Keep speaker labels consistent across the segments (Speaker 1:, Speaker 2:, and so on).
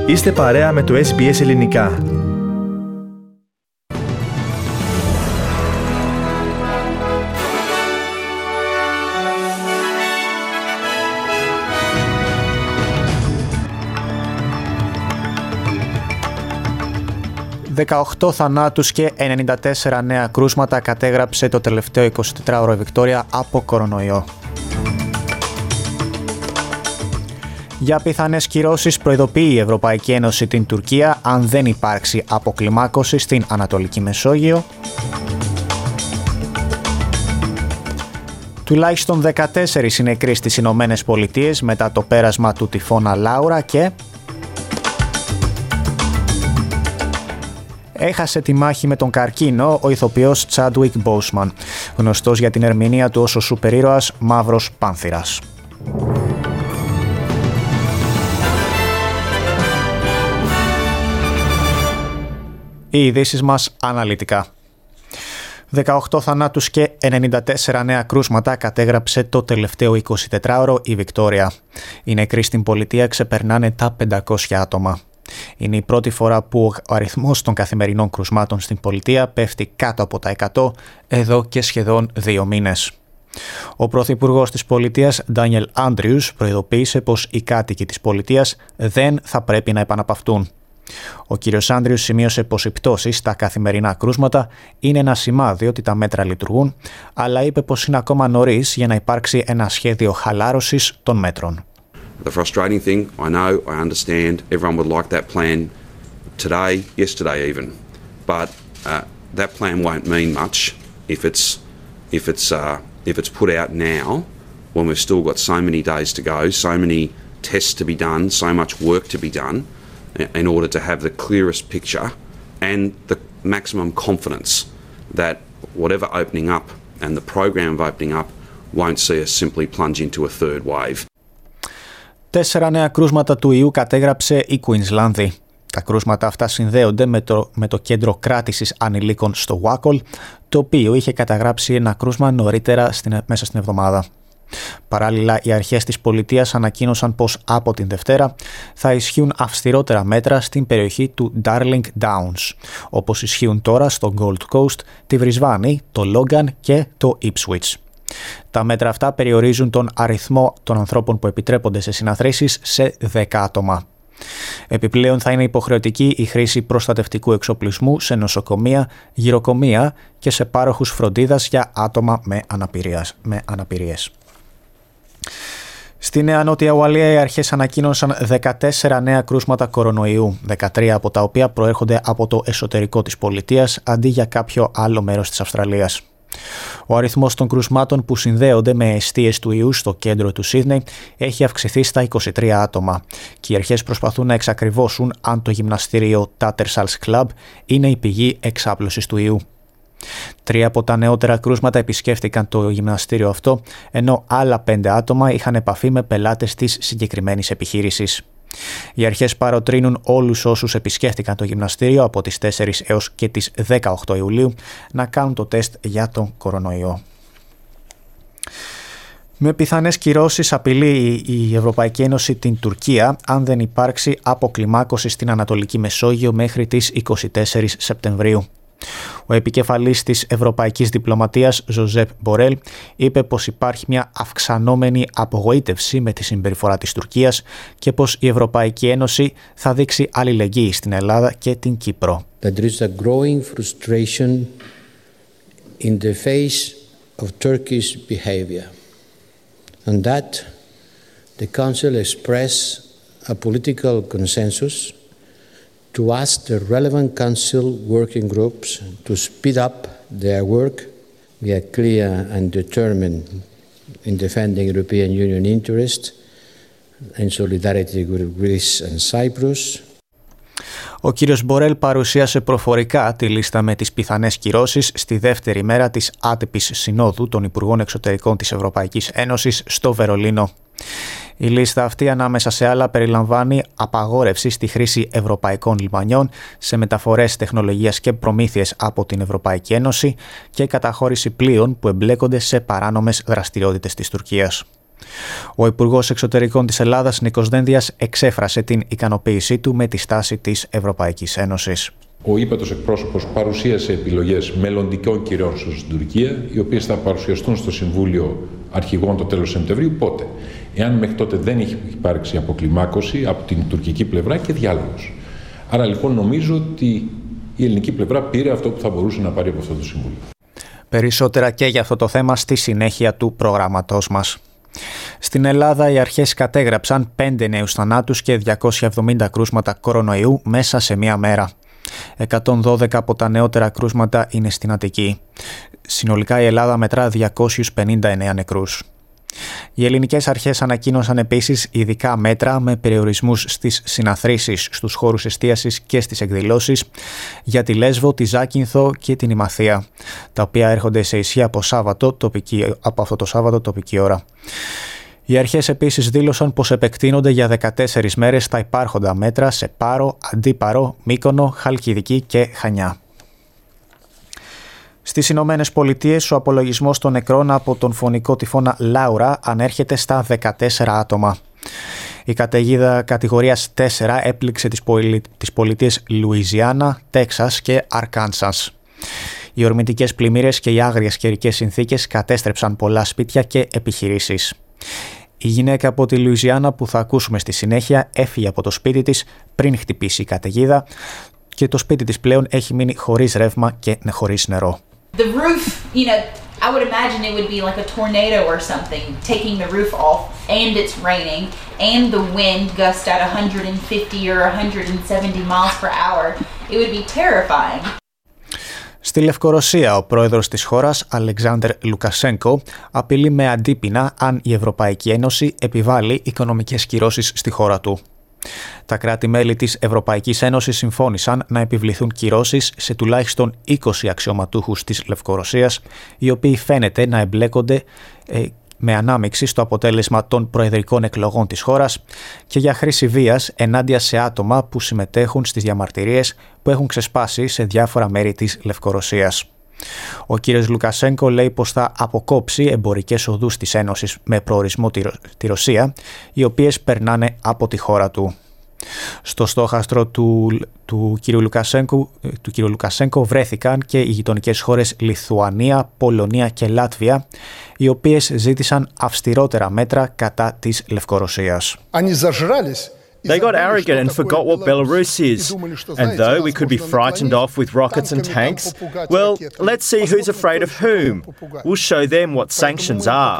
Speaker 1: Είστε παρέα με το SBS Ελληνικά. «18 θανάτους και 94 νέα κρούσματα κατέγραψε το τελευταίο 24ωρο η Βικτόρια από κορονοϊό. Για πιθανές κυρώσεις προειδοποιεί η Ευρωπαϊκή Ένωση την Τουρκία αν δεν υπάρξει αποκλιμάκωση στην Ανατολική Μεσόγειο. Τουλάχιστον 14 είναι νεκροί στις Ηνωμένες Πολιτείες μετά το πέρασμα του τυφώνα Λάουρα και έχασε τη μάχη με τον καρκίνο ο ηθοποιός Τσάντουικ Μπόσμαν, γνωστός για την ερμηνεία του ως ο σούπερ ήρωας Μαύρος Πάνθηρας. Οι ειδήσεις μας αναλυτικά. 18 θανάτους και 94 νέα κρούσματα κατέγραψε το τελευταίο 24ωρο η Βικτόρια. Οι νεκροί στην πολιτεία ξεπερνάνε τα 500 άτομα. Είναι η πρώτη φορά που ο αριθμός των καθημερινών κρουσμάτων στην πολιτεία πέφτει κάτω από τα 100 εδώ και σχεδόν 2 μήνες. Ο πρωθυπουργός της πολιτείας, Ντάνιελ Άντριους, προειδοποίησε πως οι κάτοικοι της πολιτείας δεν θα πρέπει να επαναπαυτούν. Ο κύριος Άντριους σημείωσε πως οι πτώσεις στα καθημερινά κρούσματα είναι ένα σημάδι ότι τα μέτρα λειτουργούν, αλλά είπε πως είναι ακόμα νωρίς για να υπάρξει ένα σχέδιο χαλάρωσης των μέτρων.
Speaker 2: The frustrating thing, I know, I understand, everyone would like that plan today, yesterday even, but that plan won't mean much if it's put out now when we've still got so many days to go, so many tests to be done, so much work to be done in order to have the clearest picture and the maximum confidence that whatever opening up and the program of opening up won't see us simply plunge into a third wave.
Speaker 1: 4 νέα κρούσματα του ιού κατέγραψε η Κουίνσλανδη. Τα κρούσματα αυτά συνδέονται με το κέντρο κράτησης ανηλίκων στο Wacol, το οποίο είχε καταγράψει ένα κρούσμα νωρίτερα μέσα στην εβδομάδα. Παράλληλα, οι αρχές της πολιτείας ανακοίνωσαν πως από την Δευτέρα θα ισχύουν αυστηρότερα μέτρα στην περιοχή του Darling Downs, όπως ισχύουν τώρα στο Gold Coast, τη Βρισβάνη, το Logan και το Ipswich. Τα μέτρα αυτά περιορίζουν τον αριθμό των ανθρώπων που επιτρέπονται σε συναθρήσεις σε 10 άτομα. Επιπλέον θα είναι υποχρεωτική η χρήση προστατευτικού εξοπλισμού σε νοσοκομεία, γυροκομεία και σε πάροχους φροντίδας για άτομα με αναπηρίες. Στη Νέα Νότια Ουαλία οι αρχές ανακοίνωσαν 14 νέα κρούσματα κορονοϊού, 13 από τα οποία προέρχονται από το εσωτερικό της πολιτείας αντί για κάποιο άλλο μέρος της Αυστραλίας. Ο αριθμός των κρουσμάτων που συνδέονται με εστίες του ιού στο κέντρο του Σίδνεϊ έχει αυξηθεί στα 23 άτομα και οι αρχές προσπαθούν να εξακριβώσουν αν το γυμναστήριο Tattersalls Club είναι η πηγή εξάπλωσης του ιού. 3 από τα νεότερα κρούσματα επισκέφτηκαν το γυμναστήριο αυτό, ενώ άλλα 5 άτομα είχαν επαφή με πελάτες της συγκεκριμένης επιχείρησης. Οι αρχές παροτρύνουν όλους όσους επισκέφτηκαν το γυμναστήριο από τις 4 έως και τις 18 Ιουλίου να κάνουν το τεστ για τον κορονοϊό. Με πιθανές κυρώσεις απειλεί η Ευρωπαϊκή Ένωση την Τουρκία αν δεν υπάρξει αποκλιμάκωση στην Ανατολική Μεσόγειο μέχρι τις 24 Σεπτεμβρίου. Ο επικεφαλής της Ευρωπαϊκής Διπλωματίας, Ζωζέπ Μπορέλ, είπε πως υπάρχει μια αυξανόμενη απογοήτευση με τη συμπεριφορά της Τουρκίας και πως η Ευρωπαϊκή Ένωση θα δείξει αλληλεγγύη στην Ελλάδα και την Κύπρο.
Speaker 3: There is a growing frustration in the face of Turkish behavior, and that the Council express a political consensus to ask the relevant Council working groups to speed up their work. We are clear and determined in defending European Union interests in solidarity with Greece and Cyprus.
Speaker 1: Ο κύριος Μπορέλ παρουσίασε προφορικά τη λίστα με τις πιθανές κυρώσεις στη δεύτερη μέρα της άτυπης συνόδου των Υπουργών Εξωτερικών της Ευρωπαϊκής Ένωσης στο Βερολίνο. Η λίστα αυτή ανάμεσα σε άλλα περιλαμβάνει απαγόρευση στη χρήση ευρωπαϊκών λιμανιών σε μεταφορές τεχνολογίας και προμήθειες από την Ευρωπαϊκή Ένωση και καταχώρηση πλοίων που εμπλέκονται σε παράνομες δραστηριότητες της Τουρκίας. Ο Υπουργός Εξωτερικών της Ελλάδας, Νίκος Δένδιας, εξέφρασε την ικανοποίησή του με τη στάση της Ευρωπαϊκής Ένωσης.
Speaker 4: Ο ύπατος εκπρόσωπος παρουσίασε επιλογές μελλοντικών κυρώσεων στην Τουρκία, οι οποίες θα παρουσιαστούν στο Συμβούλιο Αρχηγών το τέλος Σεπτεμβρίου. Πότε? Εάν μέχρι τότε δεν έχει υπάρξει αποκλιμάκωση από την τουρκική πλευρά και διάλογος. Άρα λοιπόν νομίζω ότι η ελληνική πλευρά πήρε αυτό που θα μπορούσε να πάρει από αυτό το Συμβούλιο.
Speaker 1: Περισσότερα και για αυτό το θέμα στη συνέχεια του προγραμματός μας. Στην Ελλάδα οι αρχές κατέγραψαν 5 νέους θανάτους και 270 κρούσματα κορονοϊού μέσα σε μία μέρα. 112 από τα νεότερα κρούσματα είναι στην Αττική. Συνολικά η Ελλάδα μετρά 259 νεκρούς. Οι ελληνικές αρχές ανακοίνωσαν επίσης ειδικά μέτρα με περιορισμούς στις συναθρήσεις, στους χώρους εστίασης και στις εκδηλώσεις για τη Λέσβο, τη Ζάκυνθο και την Ημαθία, τα οποία έρχονται σε ισχύ από αυτό το Σάββατο τοπική ώρα. Οι αρχές επίσης δήλωσαν πως επεκτείνονται για 14 μέρες τα υπάρχοντα μέτρα σε Πάρο, Αντίπαρο, Μύκονο, Χαλκιδική και Χανιά. Στις Ηνωμένες Πολιτείες, ο απολογισμός των νεκρών από τον φωνικό τυφώνα Λάουρα ανέρχεται στα 14 άτομα. Η καταιγίδα κατηγορίας 4 έπληξε τις πολιτείες Λουιζιάννα, Τέξας και Αρκάνσας. Οι ορμητικές πλημμύρες και οι άγριες καιρικές συνθήκες κατέστρεψαν πολλά σπίτια και επιχειρήσεις. Η γυναίκα από τη Λουιζιάννα που θα ακούσουμε στη συνέχεια έφυγε από το σπίτι της πριν χτυπήσει η καταιγίδα και το σπίτι της πλέον έχει μείνει χωρίς ρεύμα και χωρίς νερό.
Speaker 5: The roof, I would imagine it would be like a tornado or something, taking the roof off, and it's raining, and the wind gusts at 150 or 170 miles per hour. It would be terrifying.
Speaker 1: Στη Λευκορωσία, ο πρόεδρος της χώρας, Αλεξάνδρ Λουκασένκο, απειλεί με αντίπεινα αν η Ευρωπαϊκή Ένωση επιβάλλει οικονομικές κυρώσεις στη χώρα του. Τα κράτη-μέλη της Ευρωπαϊκής Ένωσης συμφώνησαν να επιβληθούν κυρώσεις σε τουλάχιστον 20 αξιωματούχους της Λευκορωσίας, οι οποίοι φαίνεται να εμπλέκονται με ανάμειξη στο αποτέλεσμα των προεδρικών εκλογών της χώρας και για χρήση βίας ενάντια σε άτομα που συμμετέχουν στις διαμαρτυρίες που έχουν ξεσπάσει σε διάφορα μέρη της Λευκορωσίας. Ο κύριος Λουκασένκο λέει πως θα αποκόψει εμπορικές οδούς της Ένωσης με προορισμό τη Ρωσία, οι οποίες περνάνε από τη χώρα του. Στο στόχαστρο του κύριου Λουκασένκο βρέθηκαν και οι γειτονικές χώρες Λιθουανία, Πολωνία και Λάτβια, οι οποίες ζήτησαν αυστηρότερα μέτρα κατά της Λευκορωσίας.
Speaker 6: They got arrogant and forgot what Belarus is. And though we could be frightened off with rockets and tanks, well, let's see who's afraid of whom. We'll show them what sanctions are.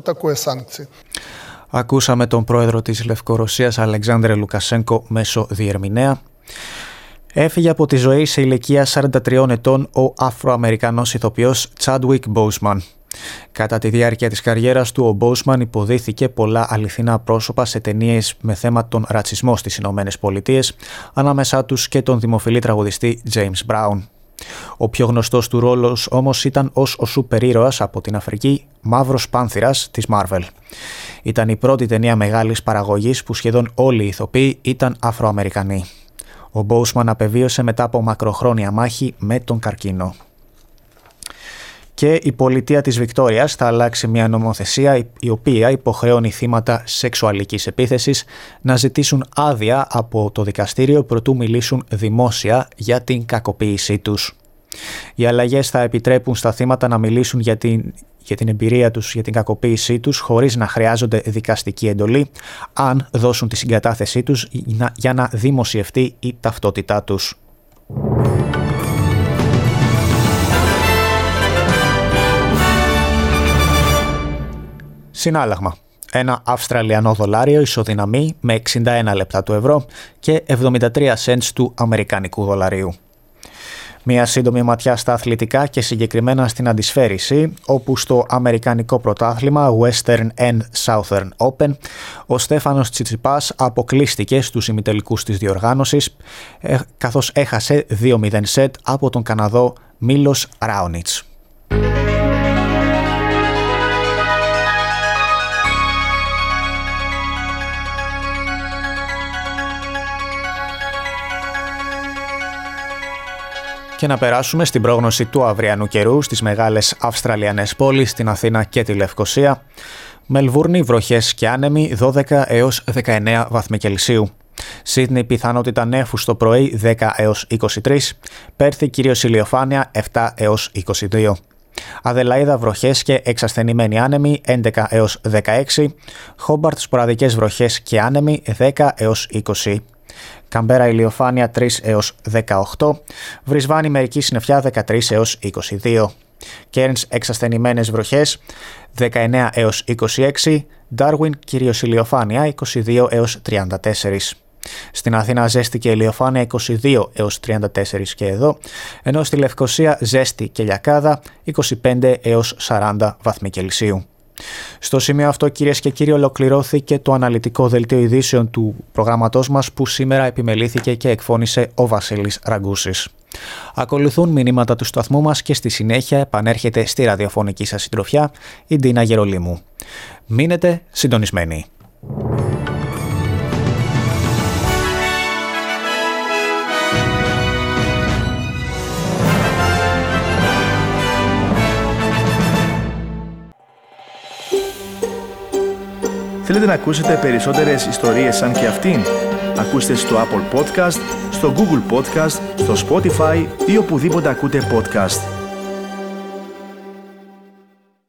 Speaker 1: Ακούσαμε τον πρόεδρο της Λευκορωσίας, Αλεξάνδρ Λουκασένκο, μέσω διερμηνέα. Έφυγε από τη ζωή σε ηλικία 43 ετών ο Αφροαμερικανός ηθοποιός Τσάντουικ Μπόουσμαν. Κατά τη διάρκεια της καριέρας του, ο Μπόουσμαν υποδίθηκε πολλά αληθινά πρόσωπα σε ταινίες με θέμα τον ρατσισμό στις Ηνωμένες Πολιτείες, ανάμεσά τους και τον δημοφιλή τραγουδιστή James Brown. Ο πιο γνωστός του ρόλος όμως ήταν ως ο σούπερ ήρωας από την Αφρική, Μαύρος Πάνθηρας της Marvel. Ήταν η πρώτη ταινία μεγάλης παραγωγής που σχεδόν όλοι οι ηθοποιοί ήταν Αφροαμερικανοί. Ο Μπόουσμαν απεβίωσε μετά από μακροχρόνια μάχη με τον καρκίνο. Και η πολιτεία της Βικτόριας θα αλλάξει μια νομοθεσία η οποία υποχρεώνει θύματα σεξουαλικής επίθεσης να ζητήσουν άδεια από το δικαστήριο προτού μιλήσουν δημόσια για την κακοποίησή τους. Οι αλλαγές θα επιτρέπουν στα θύματα να μιλήσουν για την εμπειρία τους, για την κακοποίησή τους, χωρίς να χρειάζονται δικαστική εντολή, αν δώσουν τη συγκατάθεσή τους για να δημοσιευτεί η ταυτότητά τους. Συνάλλαγμα. Ένα Αυστραλιανό δολάριο ισοδυναμεί με 61 λεπτά του ευρώ και 73 cents του αμερικανικού δολαρίου. Μία σύντομη ματιά στα αθλητικά και συγκεκριμένα στην αντισφαίριση, όπου στο αμερικανικό πρωτάθλημα Western and Southern Open ο Στέφανος Τσιτσιπάς αποκλείστηκε στους ημιτελικούς της διοργάνωσης, καθώς έχασε 2-0 σετ από τον Καναδό Μίλος Ράονιτς. Και να περάσουμε στην πρόγνωση του αυριανού καιρού στις μεγάλες Αυστραλιανές πόλεις, στην Αθήνα και τη Λευκοσία. Μελβούρνη, βροχές και άνεμοι 12 έως 19 βαθμοί Κελσίου. Σίδνεϊ, πιθανότητα νέφους το πρωί 10 έως 23. Πέρθη, κυρίως ηλιοφάνεια 7 έως 22. Αδελαΐδα, βροχές και εξασθενημένοι άνεμοι 11 έως 16. Χόμπαρτ, σποραδικές βροχές και άνεμοι 10 έως 20. Καμπέρα, ηλιοφάνεια 3 έως 18. Βρισβάνη, μερική συννεφιά 13 έως 22. Κέρνς, εξασθενημένες βροχές 19 έως 26. Ντάρουιν, κυρίως ηλιοφάνεια 22 έως 34. Στην Αθήνα ζέστη και ηλιοφάνεια 22 έως 34 και εδώ, ενώ στη Λευκοσία ζέστη και λιακάδα 25 έως 40 βαθμοί Κελσίου. Στο σημείο αυτό, κυρίες και κύριοι, ολοκληρώθηκε το αναλυτικό δελτίο ειδήσεων του προγράμματός μας που σήμερα επιμελήθηκε και εκφώνησε ο Βασίλης Ραγκούσης. Ακολουθούν μηνύματα του σταθμού μας και στη συνέχεια επανέρχεται στη ραδιοφωνική σας συντροφιά η Ντίνα Γερολίμου. Μείνετε συντονισμένοι.
Speaker 7: Θέλετε να ακούσετε περισσότερες ιστορίες σαν και αυτήν? Ακούστε στο Apple Podcast, στο Google Podcast, στο Spotify ή οπουδήποτε ακούτε podcast.